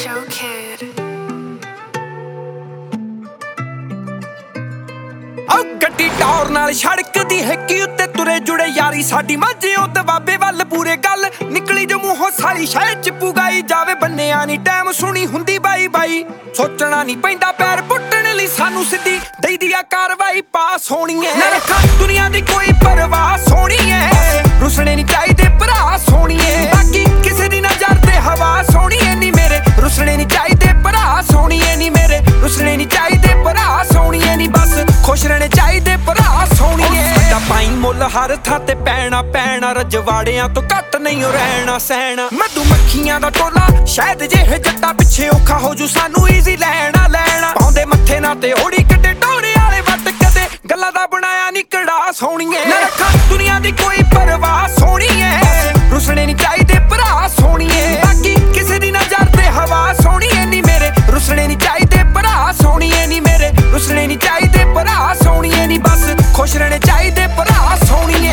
Show Kid. ਗੱਡੀ ਟੌਰ ਨਾਲ ਸੜਕ ਦੀ ਹੈਕੀ ਉੱਤੇ ਤੁਰੇ ਜੁੜੇ ਯਾਰੀ ਸਾਡੀ ਮਾਝੇ ਉਹ ਦਬਾਬੇ ਵੱਲ ਪੂਰੇ ਗੱਲ ਨਿਕਲੀ ਜੋ ਮੂੰਹੋਂ ਸਾਲੀ ਸ਼ਾਇਦ ਚ ਪੁਗਾਈ ਜਾਵੇ ਬੰਨਿਆ ਨਹੀਂ ਟਾਈਮ ਸੁਣੀ ਹੁੰਦੀ ਬਾਈ ਬਾਈ ਸੋਚਣਾ ਨਹੀਂ ਪੈਂਦਾ ਪੈਰ ਪੁੱਟਣ ਲਈ ਸਾਨੂੰ ਸਿੱਧੀ ਦਈਦੀ ਆ ਕਾਰਵਾਈ ਪਾਸ ਹੋਣੀ ਐ ਨਾ ਰੱਖਾਂ ਦੁਨੀਆ ਦੀ ਕੋਈ ਪਰਵਾਹ ਸੋਹਣੀ ਐ ਰੁਸਣੇ ਨਹੀਂ ਚਾਹੀਦੇ ਭਰਾ ਸੋਹਣੀਏ ਬਾਕੀ ਕਿਸੇ ਦੀ ਨਜ਼ਰ ਤੇ ਹਵਾ ਸੋਹਣੀ ਐ ਨਹੀਂ ਮੇਰੇ ਰੁਸਣੇ ਨਹੀਂ ਚਾਹੀਦੇ ਭਰਾ ਸੋਹਣੀਏ ਨਹੀਂ ਮੇਰੇ ਰੁਸਣੇ ਨਹੀਂ ਚਾਹੀਦੇ ਭਰਾ ਸੋਹਣੀਏ ਨਹੀਂ ਬਸ ਖੁਸ਼ ਰਹਿਣੇ ਚਾਹੀਦੇ ਭਰਾ ਸੋਹਣੀਏ ਸਾਡਾ ਪਾਈ ਮੁੱਲ ਹਰ ਥਾਂ ਤੇ ਪੈਣਾ ਰਜਵਾੜਿਆਂ ਤੋਂ ਘੱਟ ਨਹੀਂ ਰਹਿਣਾ ਸਹਿਣਾ ਮਧੂ ਮੱਖੀਆਂ ਦਾ ਟੋਲਾ ਸ਼ਾਇਦ ਜਿਹੇ ਜੱਟਾਂ ਪਿੱਛੇ ਔਖਾ ਹੋ ਜੂ ਸਾਨੂੰ ਈਜ਼ੀ ਲੈਣਾ ਪਾਉਂਦੇ ਮੱਥੇ ਨਾ ਤੇ ਓੜੀ ਕੱਢੇ ਟੋਰੇ ਵਾਲੇ ਵੱਟ ਕਦੇ ਗੱਲਾਂ ਦਾ ਬਣਾਇਆ ਨੀ ਕੜਾ ਸੋਹਣੀਏ ਨਾ ਰੱਖਾਂ ਦੁਨੀਆ ਦੀ ਕੋਈ ਪਰਵਾਹ ਸੋਹਣੀਏ ਰੁਸਣੇ ਨਹੀਂ ਚਾਹੀਦੇ ਭਰਾ ਸੋਹਣੀਏ ਬਾਕੀ ਕਿਸੇ ਦੀ ਨਜ਼ਰ ਤੇ ਹਵਾ ਸੋਹਣੀਏ ਨੀ ਮੇਰੇ ਰੁਸਣੇ ਨਹੀਂ ਚਾਹੀਦੇ ਭਰਾ ਸੋਹਣੀਏ ਨੀ ਮੇਰੇ ਰੁਸਣੇ ਨਹੀਂ ਚਾਹੀਦੇ ਭਰਾ ਸੋਹਣੀਏ ਨੀ ਬਸ ਖੁਸ਼ ਰਹਿਣੇ ਚਾਹੀਦੇ ਭਰਾ ਸੋਹਣੀਏ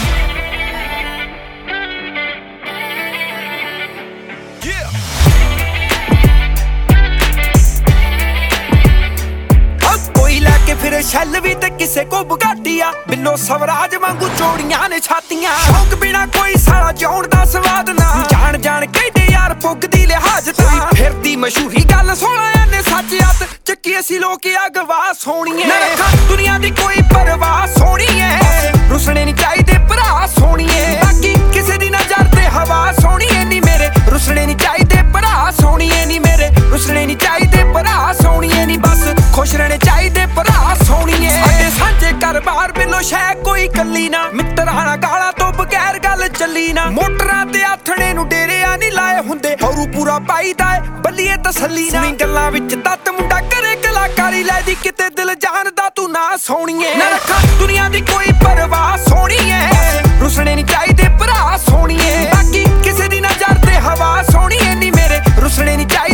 ਫਿਰ ਛੱਲ ਵੀ ਤੇ ਕਿਸੇ ਕੋ ਬੁਗਾਟੀ ਆ ਬਿੱਲੋ ਸਵਰਾਜ ਵਾਂਗੂ ਚੋੜੀਆਂ ਨੇ ਛਾਤੀਆਂ ਸ਼ੌਕ ਬਿਨਾ ਕੋਈ ਸਾਲਾ ਜਿਉਣ ਦਾ ਸਵਾਦ ਨਾ ਜਾਣ ਕਹਿੰਦੇ ਯਾਰ ਪੁੱਗਦੀ ਲਿਹਾਜ਼ ਤਾਂ ਫਿਰਦੀ ਮਸ਼ਹੂਰੀ ਗੱਲ ਸੋਹਣਾ ਨੇ ਸੱਚ ਹੱਥ ਚੱਕੀ ਅਸੀਂ ਲੋਕ ਆ ਗਵਾਹ ਸੋਹਣੀਏ ਨਾ ਰੱਖਾਂ ਦੁਨੀਆ ਦੀ ਕੋਈ ਪਰਵਾਹ ਸੋਹਣੀਏ ਰੁਸਣੇ ਨਹੀਂ ਚਾਹੀਦੇ ਭਰਾ ਸੋਹਣੀਏ ਬਾਕੀ ਕਿਸੇ ਦੀ ਨਜ਼ਰ ਤੇ ਹਵਾ ਸੋਹਣੀਏ ਨਹੀਂ ਮੇਰੇ ਰੁਸਣੇ ਨਹੀਂ ਚਾਹੀਦੇ ਭਰਾ ਸੋਹਣੀਏ ਨਹੀਂ ਮੇਰੇ ਰੁਸਣੇ ਨਹੀਂ ਚਾਹੀਦੇ ਭਰਾ ਸੋਹਣੀਏ ਨਹੀਂ ਬਸ ਖੁਸ਼ ਰਹਿਣੇ ਚਾਹੀਦੇ ਭਰਾ ਸੋਹਣੀਏ ਸਾਡੇ ਸਾਂਝੇ ਘਰ-ਬਾਰ ਬਿੱਲੋ ਸ਼ੈ ਕੋਈ ਕੱਲੀ ਨਾ ਮਿੱਤਰਾਂ ਨਾਲ ਗਾਲਾਂ ਤੋਂ ਬਗੈਰ ਗੱਲ ਚੱਲੀ ਨਾ ਮੋਟਰਾਂ ਤੇ ਆਥਣੇ ਨੂੰ ਡੇਰਿਆ ਨਹੀਂ ਲਾਏ ਹੁੰਦੇ ਹੌਰੂ ਪੂਰਾ ਪਾਈਦਾ ਏ ਬੱਲੀਏ ਤਸੱਲੀ ਨਾ ਗੱਲਾਂ ਵਿੱਚ ਤੱਤ ਮੁੰਡਾ ਕਰੇ ਕਲਾਕਾਰੀ ਲੈ ਦੀ ਕਿਤੇ ਦਿਲ ਜਾਣਦਾ ਤੂੰ ਨਾ ਸੋਹਣੀਏ ਨਾ ਰੱਖਾਂ ਦੁਨੀਆ ਦੀ ਕੋਈ ਪਰਵਾਹ ਸੋਹਣੀਏ ਰੁਸਣੇ ਨਹੀਂ ਚਾਹੀਦੇ ਭਰਾ ਸੋਹਣੀਏ ਬਾਕੀ ਕਿਸੇ ਦੀ ਨਜ਼ਰ ਤੇ ਹਵਾ ਸੋਹਣੀਏ ਨਹੀਂ ਮੇਰੇ ਰੁਸਣੇ ਨਹੀਂ ਚਾਹੀਦੇ